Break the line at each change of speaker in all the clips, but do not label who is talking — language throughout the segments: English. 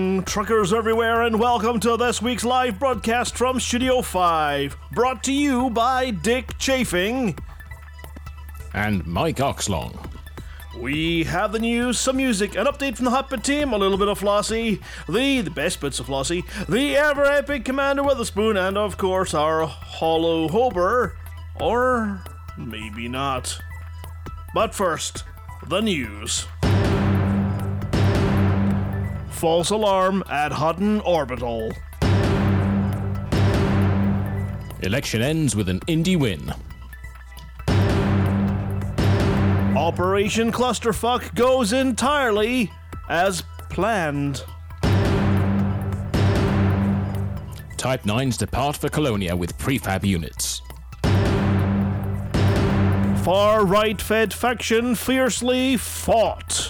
Hutton truckers everywhere, and welcome to this week's live broadcast from Studio 5, brought to you by Dick Chafing
and Mike Oxlong.
We have the news, some music, an update from the Hotbit team, a little bit of Flossie, the best bits of Flossie, the ever-epic Commander Witherspoon, and of course our Hollow Hober, or maybe not. But first, the news. False alarm at Hutton Orbital.
Election ends with an Indy win.
Operation Clusterfuck goes entirely as planned.
Type 9s depart for Colonia with prefab units.
Far-right Fed faction fiercely fought.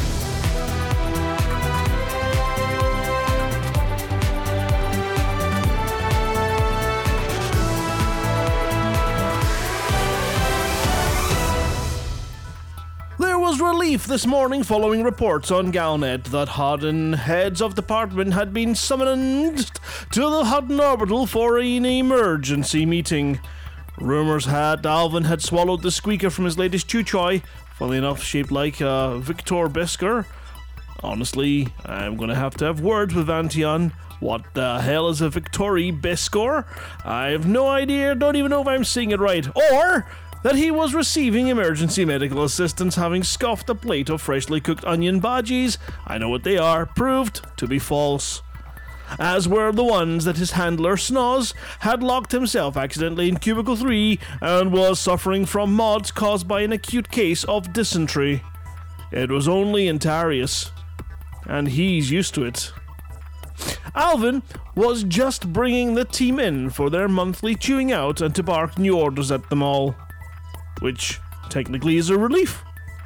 There was relief this morning following reports on Galnet that Hutton heads of department had been summoned to the Hutton Orbital for an emergency meeting. Rumours had Alvin had swallowed the squeaker from his latest chew-choy, funnily enough shaped like a Victor Bisker. Honestly, I'm going to have words with Vantion. What the hell is a Victory Biskor? I have no idea, don't even know if I'm saying it right. Or that he was receiving emergency medical assistance having scoffed a plate of freshly cooked onion bhajis. I know what they are, proved to be false. As were the ones that his handler, Snoz, had locked himself accidentally in Cubicle 3 and was suffering from mods caused by an acute case of dysentery. It was only Antarius, and he's used to it. Alvin was just bringing the team in for their monthly chewing out and to bark new orders at them all. Which technically is a relief.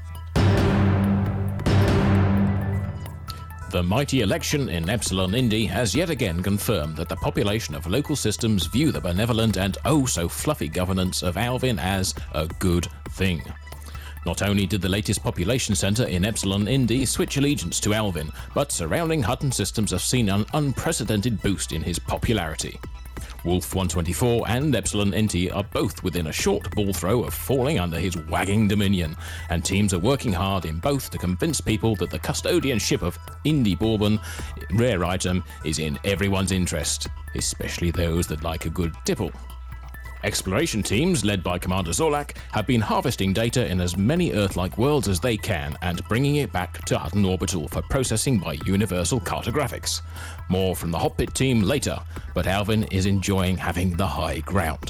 The mighty election in Epsilon Indy has yet again confirmed that the population of local systems view the benevolent and oh-so-fluffy governance of Alvin as a good thing. Not only did the latest population centre in Epsilon Indy switch allegiance to Alvin, but surrounding Hutton systems have seen an unprecedented boost in his popularity. Wolf 124 and Epsilon Indy are both within a short ball throw of falling under his wagging dominion, and teams are working hard in both to convince people that the custodianship of Indy Bourbon, rare item, is in everyone's interest, especially those that like a good tipple. Exploration teams, led by Commander Zorlak, have been harvesting data in as many Earth-like worlds as they can and bringing it back to Hutton Orbital for processing by Universal Cartographics. More from the Hotbit team later, but Alvin is enjoying having the high ground.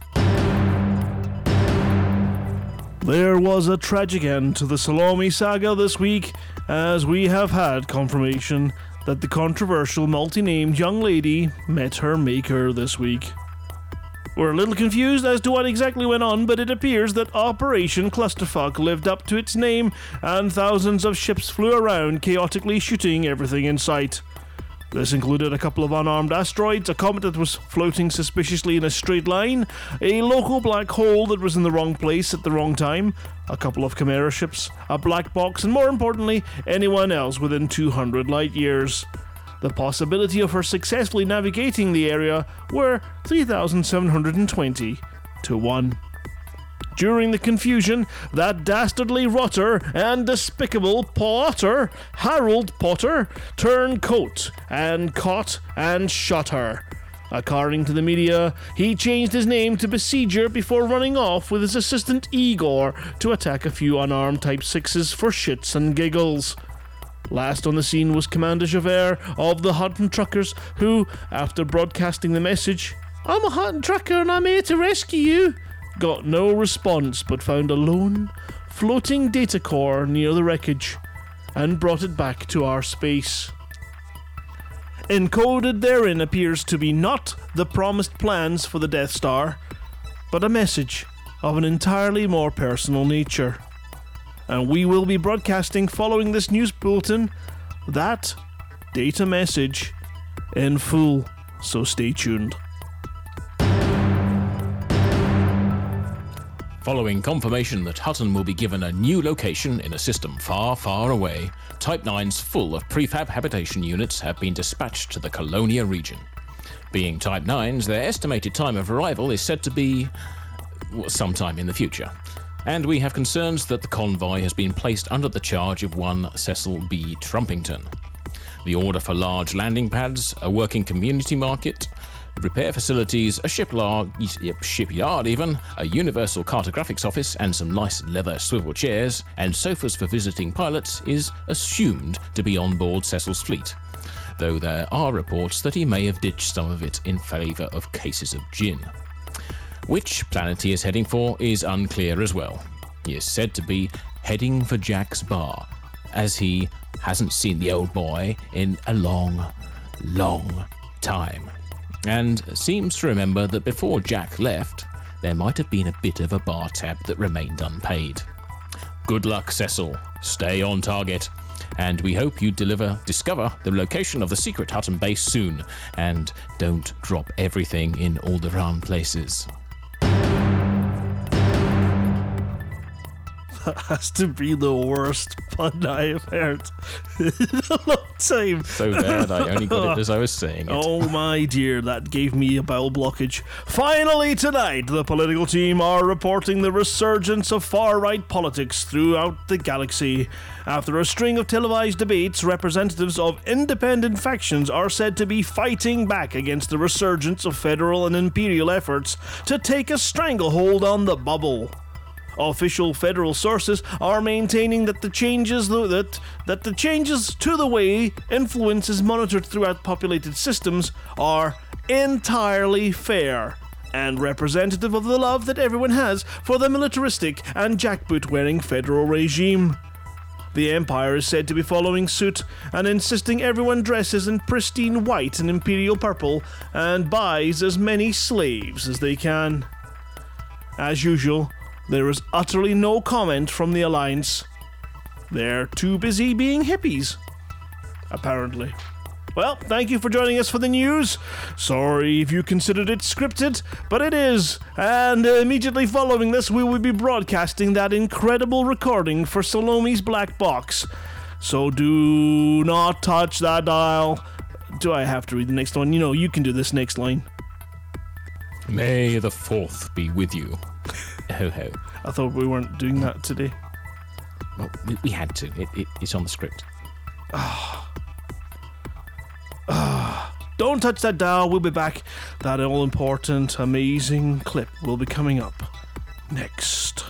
There was a tragic end to the Salome saga this week, as we have had confirmation that the controversial multi-named young lady met her maker this week. We're a little confused as to what exactly went on, but it appears that Operation Clusterfuck lived up to its name, and thousands of ships flew around, chaotically shooting everything in sight. This included a couple of unarmed asteroids, a comet that was floating suspiciously in a straight line, a local black hole that was in the wrong place at the wrong time, a couple of Chimera ships, a black box, and more importantly, anyone else within 200 light years. The possibility of her successfully navigating the area were 3,720 to 1. During the confusion, that dastardly rotter and despicable Potter, Harold Potter, turned coat and caught and shot her. According to the media, he changed his name to Besieger before running off with his assistant Igor to attack a few unarmed Type 6s for shits and giggles. Last on the scene was Commander Javert of the Hutton Truckers, who, after broadcasting the message, "I'm a Hutton Trucker and I'm here to rescue you," got no response but found a lone, floating data core near the wreckage and brought it back to our space. Encoded therein appears to be not the promised plans for the Death Star, but a message of an entirely more personal nature. And we will be broadcasting following this news bulletin that data message in full, so stay tuned.
Following confirmation that Hutton will be given a new location in a system far, far away, Type 9s full of prefab habitation units have been dispatched to the Colonia region. Being Type 9s, their estimated time of arrival is said to be sometime in the future. And we have concerns that the convoy has been placed under the charge of one Cecil B. Trumpington. The order for large landing pads, a working community market, repair facilities, a shipyard even, a universal cartographics office and some nice leather swivel chairs and sofas for visiting pilots is assumed to be on board Cecil's fleet, though there are reports that he may have ditched some of it in favour of cases of gin. Which planet he is heading for is unclear as well. He is said to be heading for Jack's bar, as he hasn't seen the old boy in a long, long time, and seems to remember that before Jack left, there might have been a bit of a bar tab that remained unpaid. Good luck, Cecil. Stay on target. And we hope you discover the location of the secret Hutton base soon, and don't drop everything in all the wrong places.
That has to be the worst pun I have heard in a long time.
So bad, I only got it as I was saying it.
Oh my dear, that gave me a bowel blockage. Finally tonight, the political team are reporting the resurgence of far-right politics throughout the galaxy. After a string of televised debates, representatives of independent factions are said to be fighting back against the resurgence of federal and imperial efforts to take a stranglehold on the bubble. Official federal sources are maintaining that the changes to the way influence is monitored throughout populated systems are entirely fair and representative of the love that everyone has for the militaristic and jackboot-wearing federal regime. The Empire is said to be following suit and insisting everyone dresses in pristine white and imperial purple and buys as many slaves as they can. As usual, there is utterly no comment from the Alliance. They're too busy being hippies, apparently. Well, thank you for joining us for the news. Sorry if you considered it scripted, but it is. And immediately following this, we will be broadcasting that incredible recording for Salome's Black Box. So do not touch that dial. Do I have to read the next one? You can do this next line.
May the 4th be with you. Ho ho.
I thought we weren't doing that today.
Well, we had to. It's on the script.
Don't touch that dial. We'll be back. That all-important, amazing clip will be coming up next.